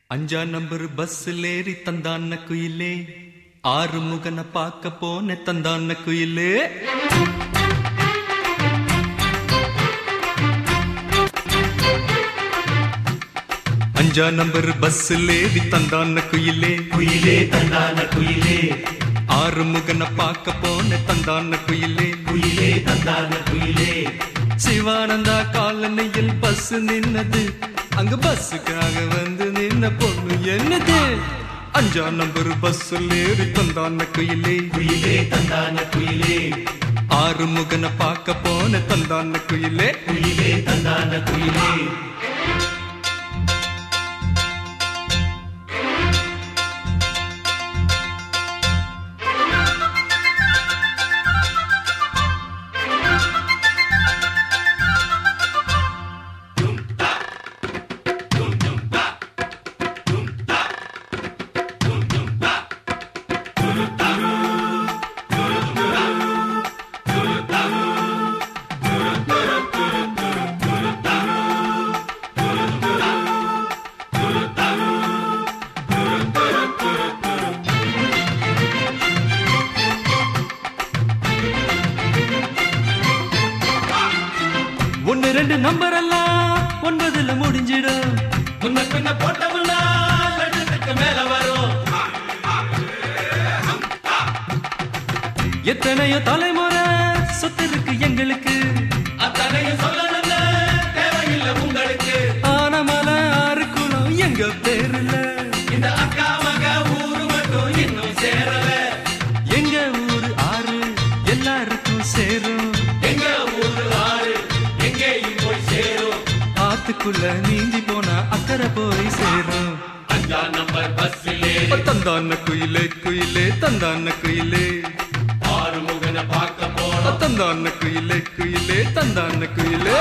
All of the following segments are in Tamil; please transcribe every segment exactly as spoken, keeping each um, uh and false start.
அஞ்சா நம்பர் பஸ்ல ஏறி தந்தான குயிலே, ஆறு முகன பாக்க போன தந்தான குயிலே. அஞ்சா நம்பர் பஸ்ல ஏறி தந்தான குயிலே, குயிலே தந்தான குயிலே, ஆறு முகன பாக்க போன தந்தான குயிலே, குயிலே தந்தான குயிலே. சிவானந்தா காலனியில் பஸ் நின்னது, அங்க பஸ்ஸுக்காக வந்து நின்ன பொண்ணு என்னது? அஞ்சா நம்பர் பஸ்ல ஏறி தந்தான குயிலே, குயிலே தந்தான குயிலே, ஆறு முகன பாக்க போன தந்தான குயிலே, குயிலே தந்தான குயிலே. ஒன்னு ரெண்டு நம்பர் எல்லாம் ஒன்பதுல முடிஞ்சிடும், முன்ன பின்ன போட்டமுன்னா லட்சத்துக்கு மேல வரும். எத்தனையோ தலைமுறை சொத்து இருக்கு எங்களுக்கு, அத்தனையும் சொல்லணும்ல தேவையில்லை உங்களுக்கு. ஆனமல ஆறு குளம் எங்க பேருல, இந்த அக்கா மக ஊரு மட்டும் இன்னும் சேரல. எங்க ஊரு ஆறு எல்லாருக்கும் சேரும், எங்க ஊரு ஆறு எங்கேயும் போய் சேரும். ஆத்துக்குள்ள நீந்தி போனா அக்கறை போய் சேரும். அஞ்சா நம்பர் பஸ்ஸிலே தந்தான குயிலே குயிலே தந்தான குயிலே, ஆறு முகன பார்க்க போனோம். தந்தான குயிலே குயிலே தந்தான குயிலே.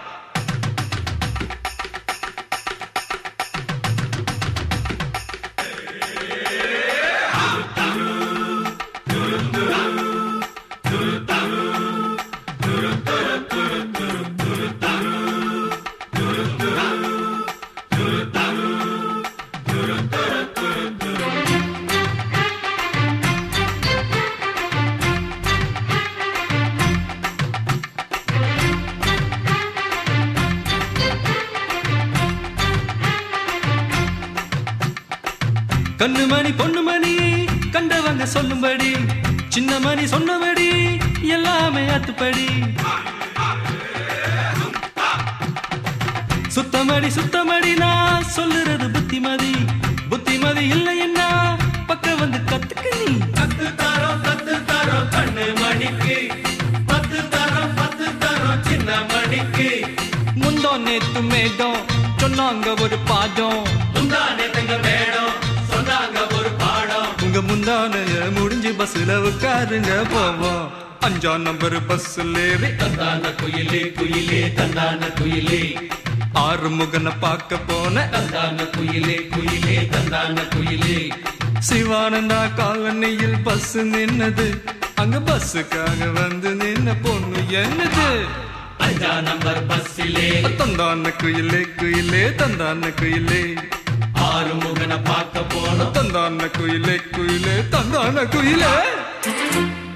கண்ணு மணி பொண்ணு மணி கண்டவங்க சொல்லும்படி, சின்ன மணி சொன்னபடி எல்லாமே அத்துப்படி. சுத்தமடி சுத்தமடி நான் சொல்லுறது புத்திமதி, புத்திமதி இல்லைன்னா பக்க வந்து கத்துக்கு நீ. பத்து தரம் பத்து தரம் கண்ணு மணிக்கு, பத்து தரம் பத்து தரம் சின்ன மணிக்கு. முந்தோ நேத்து மேடம் சொன்னாங்க ஒரு பாடம், முந்தானே தங்க வேடம் சொன்னாங்க ஒரு பாடம். உங்க முந்தானைய முடிஞ்சு பஸ்ல உட்காருங்க போவோம். அஞ்சா நம்பர் பஸ்ல ஏறி தந்தான குயிலே குயிலே தந்தான குயிலே, ஆறு முகன பாக்க போன தந்தான குயிலே குயிலே தந்தான குயிலே. சிவானந்தா காலனியில் பஸ் நின்னது, அங்க பஸ்ஸுக்காக வந்து நின்ன பொண்ணு என்னது? அஞ்சா நம்பர் பஸ்ஸிலே தந்தான குயிலே குயிலே தந்தான குயிலே, ஆறு முகன பார்க்க போனோம். தந்தான குயிலே குயிலே தந்தான குயிலே.